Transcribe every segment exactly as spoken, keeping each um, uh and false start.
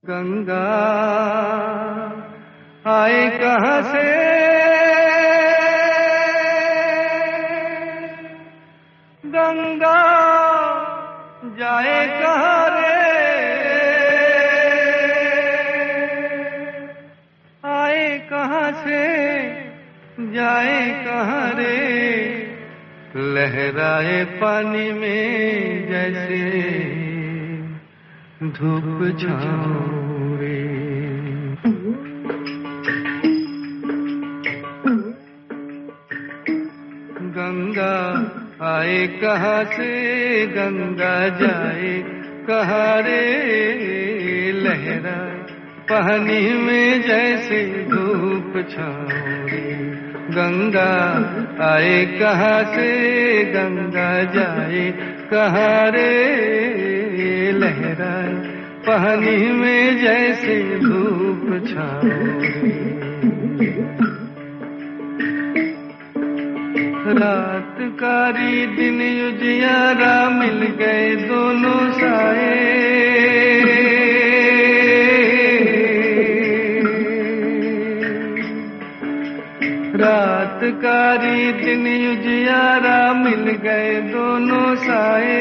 गंगा आए कहाँ से, गंगा जाए कहाँ रे, आए कहाँ से जाए कहाँ रे, लहराए पानी में जैसे धूप छाँव रे। गंगा आए कहाँ से, गंगा जाए कहाँ रे, लहराए पानी में जैसे धूप छाँव रे। गंगा आए कहाँ से, गंगा जाए कहाँ रे, लहराए पानी में जैसे धूप छाँव रे। रात कारी दिन उजियारा मिल गए दोनों साए, रात कारी दिन उजियारा मिल गए दोनों साए।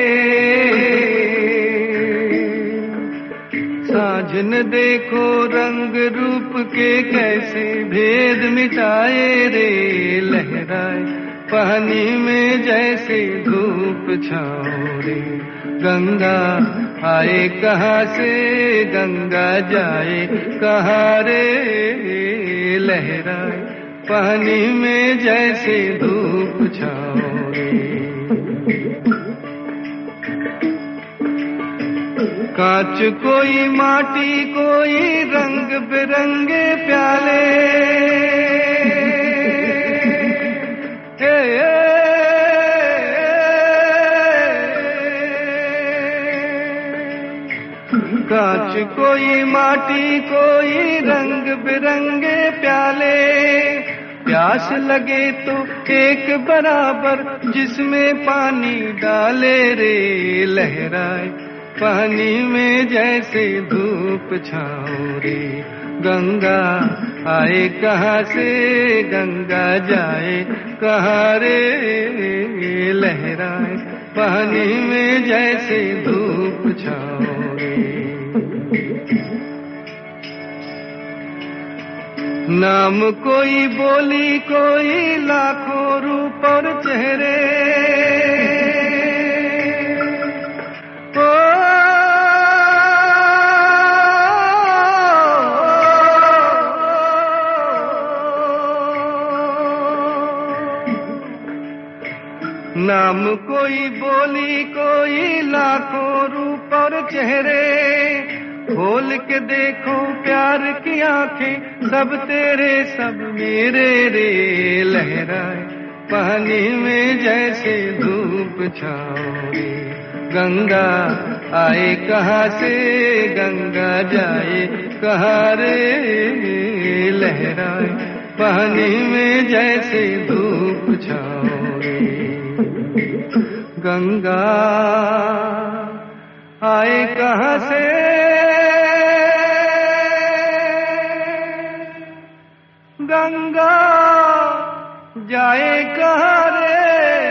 साँझ न देखो रंग रूप के कैसे भेद मिटाए रे, लहराए पानी में जैसे धूप छाँव रे। गंगा आए कहाँ से, गंगा जाए कहाँ रे, लहराए पानी में जैसे धूप छाँव रे। कांच कोई माटी कोई रंग बिरंगे प्याले, कांच कोई माटी कोई रंग बिरंगे प्याले, प्यास लगे तो एक बराबर जिसमें पानी डाले रे, लहराए पानी में जैसे धूप छाँव रे। गंगा आए कहाँ से, गंगा जाए कहाँ रे, लहराए पानी में जैसे धूप छाँव रे। नाम कोई बोली कोई लाखों रूप और चेहरे, नाम कोई बोली कोई लाखों रूप और चेहरे, खोल के देखो प्यार की आंखें सब तेरे सब मेरे रे, लहराए पानी में जैसे धूप छाँव रे। गंगा आए कहाँ से, गंगा जाए कहाँ रे, लहराए पानी में जैसे धूप छाँव रे। गंगा आए कहाँ से, गंगा जाए कहाँ रे,